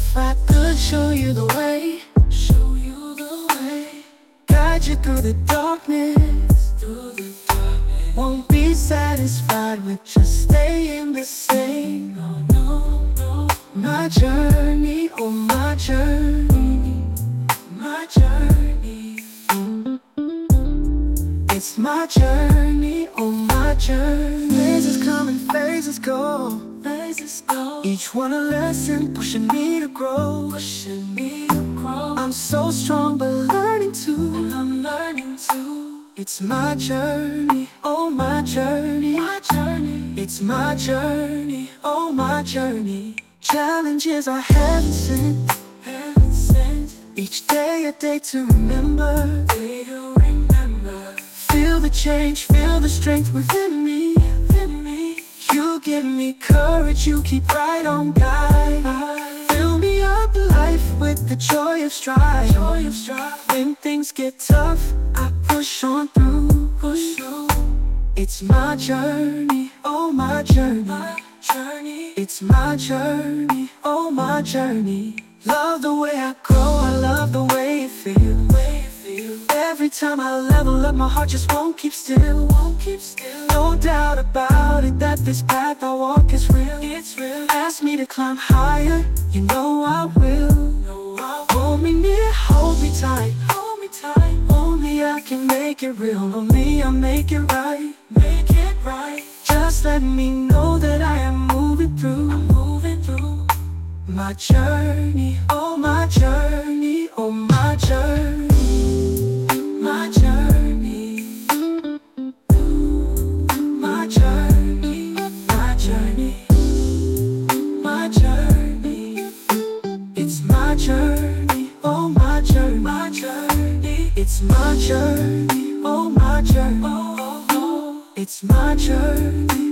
If I could show you the way, guide you through the darkness, won't be satisfied with just staying the same. My journey, oh my journey, my journey. It's my journey, oh my journey. Phases come and phases go, each one a lesson, pushing me to grow, I'm so strong but learning too, It's my journey, oh my journey, It's my journey, oh my journey. Challenges I haven't sent, each day a day to remember, Feel the change, feel the strength within me, You give me courage, you keep right on guide. Fill me up life with the joy of strive. When things get tough, I push on through, It's my journey, oh my journey, It's my journey, oh my journey. Love the way I grow, I love the way it feels. Every time I level up, my heart just won't keep still. No doubt about it that this path I walk is real. Ask me to climb higher, you know I will. Hold me near, hold me tight. Only I can make it real, only I make it right. Just let me know that I am moving through, my journey, oh my journey, oh my journey. My journey, my journey, my journey, my journey. It's my journey, oh my journey, It's my journey, oh my journey, It's my journey.